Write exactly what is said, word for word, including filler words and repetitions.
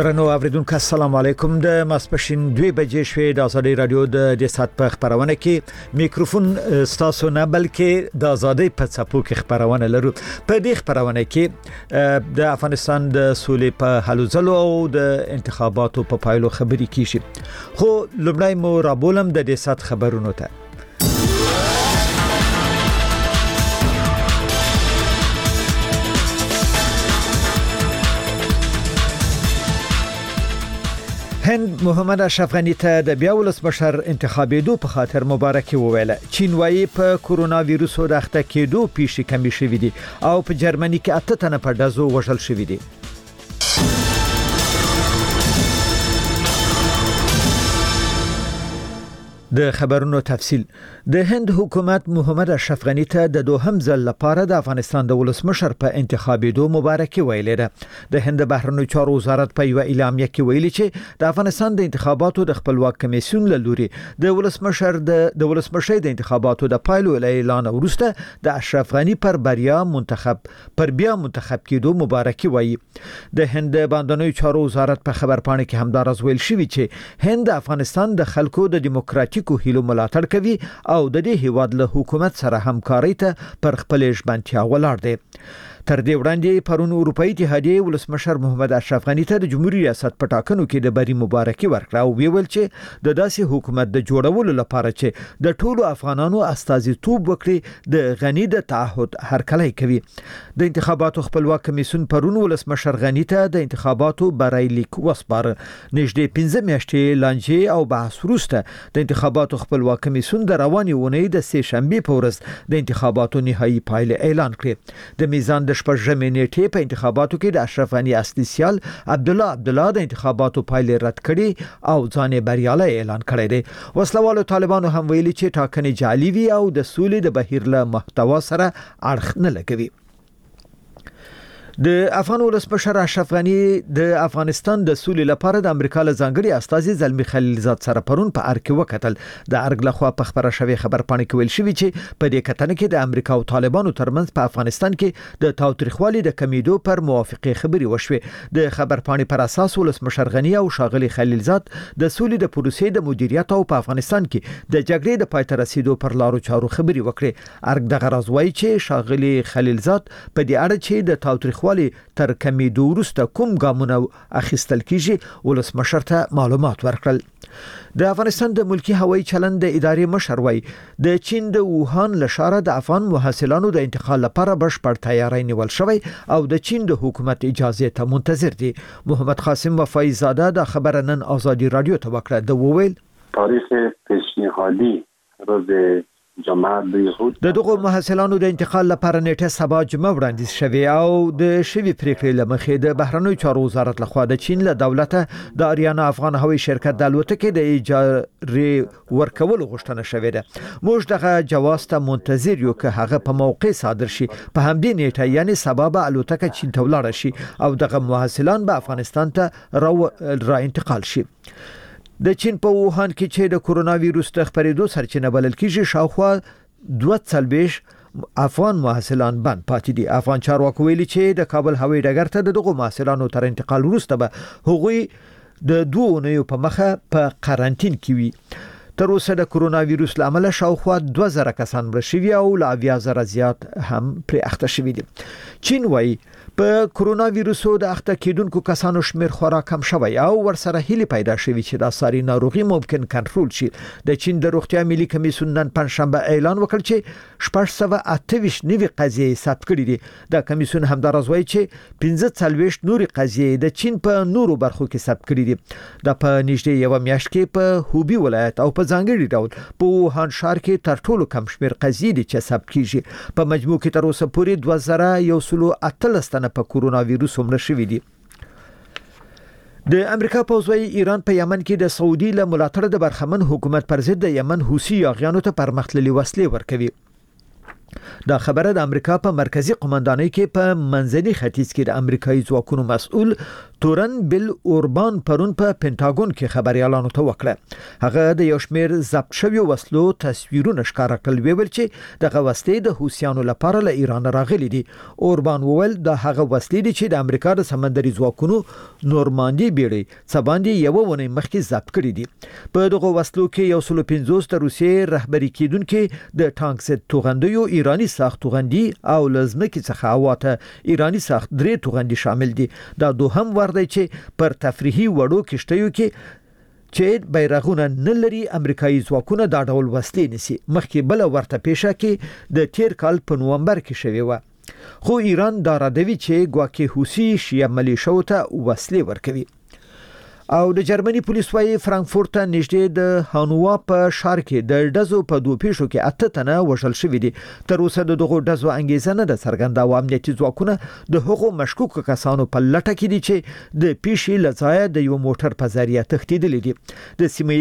درنو اوریدونکو السلام علیکم د ماسپښین دوه بجې شوې د ازادي رادیو د د سات په خبرونه کې میکروفون ستاسو نه بلکې د ازادي په څپو کې خبرونه لرو. په دې خبرونه کې د افغانستان د سولې په حلو ځلو او د انتخاباتو په پایلو خبرې کیږي. خو لومړی مو رابولم د د سات خبرونو ته. هند محمد اشرف غنی ته د بیا ولسمشر انتخابېدو په خاطر مبارکي وویله. چین وايي په کورونا وایروس د اخته کېدو پیښې کمې شوې دي او په جرمني کې اته تنه په ډزو وژل شوې دي. د خبرونو تفصیل. د هند حکومت محمد اشرف غنی ته د دوهم ځل لپاره د افغانستان د ولسمشر په انتخابېدو مبارکي ویلې ده. د هند بهرنیو چارو وزارت په یو اعلامیه کې ویلي چې د افغانستان د انتخاباتو د خپلواک کمیسیون له لوري د ولسمشر د د ولسمشر د انتخاباتو د پایلو اعلان وروسته د اشرف غنی پر بریا منتخب پر بیا منتخب کېدو مبارکي وایي. د هند بهرنیو چارو وزارت په خبرپاڼه کې همدارس ویل شوی چې هند افغانستان د خلکو د دیموکراتیک کو هیلو ملاتړ کوي او د دې هیواد له حکومت سره همکاري ته پر خپل ژمنتیا ولاړ دی. تر دې وړاندې پرون اروپאי اتحادیه ولسمشر محمد اشرف غنی ته د جمهوریت ریاست په ټاکنو کې د بری مبارکي ورکړه او ویل چې د داسې حکومت د جوړولو لپاره چې د ټولو افغانانو استازیتوب وکړي د غنی د تعهد هرکلی کوي. د انتخاباتو خپلواک کمیسیون پرون ولسمشر غنی ته د انتخاباتو برای لیک وسپاره. نږدې پنځه میاشتې لانجې او بحث وروسته د انتخاباتو خپلواک کمیسیون د رواني اونۍ د سه شنبه په ورځ د انتخاباتو نهایی پایله اعلان کړې. د میزان د شپږمې نیټې په انتخاباتو کې د اشرف غنی اصلي سیال عبد الله عبد الله د انتخاباتو پایلې رد کړي او ځان بریالی اعلان کړی دی. وسلوالو طالبانو هم ویلي چې ټاکنې جعلي وي او د سولې د بهیر له محتوا سره اړخ نه لګوي. د افغان ولسمشر اشرف غنی د افغانستان د سولې لپاره د امریکا له ځانګړي استازي زلمی خلیلزاد سره پرون په ارګ کې وکتل. د ارګ لخوا په خبره شوی خبرپاڼه کې ویل شوی چې په دې کتنه کې د امریکا او طالبانو ترمنځ په افغانستان کې د تاوتریخوالي د کمیدو پر موافقه خبري وشوه. د خبرپاڼې پر اساس ولسمشر غنی او شاغلي خلیلزاد د سولې د پروسې د مدیریت او په افغانستان کې د جګړې د پای ته رسیدو پر لارو چارو خبري وکړي. ارګ د غرض وایي چې شاغلي خلیلزاد په دې اړه چې د تاوتریخوالي تر کمیدو وروسته کوم ګامونه اخیستل کیږي ولسمشر ته معلومات ورکړل. د افغانستان د ملکی هوایي چلند د ادارې مشر وای د چین د ووهان له ښاره د افغان محصلانو د انتقال لپاره بشپړ تیاری نیول شوی او د چین د حکومت اجازه ته منتظر دي. محمد قاسم وفای زاده د خبر نن ازادي رادیو ته وکړه. د وویل تاریخ پیشنهادی روز د دغه محصلانو د انتقال لپاره نیټه سبا جمعه وړاندیز شوی او د شوی پریکړې لمخې د بهرنیو چارو وزارت لخوا د چین له دولته د اریانا افغان هوایي شرکت د الوتکې د اجارې ورکول غوښتنه شوې ده. موږ دغه جواز ته منتظر یو که هغه په موقع صادر شي. په همدې نیټه یعنی سبا به الوتکه چین ته ولاړ شي او دغه محصلان به افغانستان ته را, را انتقال شي. د چین په ووهان کې چې د کورونا وایروس د خپرېدو سرچینه بلل کېږي شاوخوا دوه څلوېښت افغان محصلان بند پاتې دي. افغان چارواکو ویلي چې د کابل هوایي ډګر ته دغه محصلانو تر انتقال وروسته به هغوی د دوه اونیو په مخه په قرنټین کې وي. تر اوسه د کورونا وایروس له امله شاوخوا دوه زره کسان مړه شوي او له اویا زره زیات هم پرې اخته شوي دي. چین وایي په کورونا وایروسو د اخته کېدونکو کسانو شمیر خورا کم شوی او ورسره هیله پیدا شوی چې د ساري ناروغي ممکن کنټرول شي. د چین د روغتیا ملي کمیسیون نن پنځشنبه اعلان وکړ چې شپږ سوه اته ویشت نوي قضیې ثبت کړي دي. د کمیسیون همدارس وایي چې پنځه څلوېښت نوري قضیې د چین په نورو برخو کې ثبت کړي دي. د په نږدې یو میاشت کې په هوبي ولایت او په ځانګړي ډول په ووهان ښار کې تر ټولو کم شمیر قضیې دي چې ثبت کیږي. په مجموع کې تر اوسه پورې دوه زره یو سل اتلس په کورونا وایروس مړه شوي دي. د امریکا پوځوي ایران په یمن کې د سعودي له ملاتړ د برخمن حکومت پر ضد د یمن حوثي یاغیانو ته پرمختللي وسلې ورکوي. دا خبره د امریکا په مرکزی قومندانۍ کې په منځني ختیځ کې د امریکایي ځواکونو مسؤل تورن بل اوربان پرون په پینټاګون کې خبريالانو ته وکړه. هغه د یو شمېر ضبط شویو وسلو تصویرونه ښکاره کړل، ویل چې دغه وسلې د حوثیانو لپاره له ایران راغلي دي. اوربان وویل د هغه وسلې دي چې د امریکا د سمندري ځواکونو نورماندي بیړۍ څه باندې یو ونی مخکې ضبط کړي دي. په دغه وسلو کې یو سل پنځوس د روسیې رهبری کیدونکو د ټانک زد توغندیو ایرانی ساخت توغندي او لزمکې څخه اواته ایرانی ساخت درې توغندي شامل دي. دا دوهم ور دی چې پر تفریحي وړو کشتیو کې چې بیرغونه نه لري امریکایي ځواکونه دا ډول وسلې نسی. مخکې بل ورته پیښه کې د تیر کال په نومبر کې شوی و، خو ایران دا ردوي چې ګواکې حوثي شیعه ملیشو ته وسلې ورکوي. او د جرمني پولیس وايي فرانکفورت ته نږدې د هانوا په ښار کې د ډزو په دوه پیښو کې اته تنه وژل شوي دي. تر اوسه د دغو ډزو انګیزه نه ده څرګنده او امنیتي ځواکونه د هغو مشکوکو کسانو په لټه کې دي چې د پیښې له ځایه د یو موټر په ذریعه تښتېدلي دي. د سیمې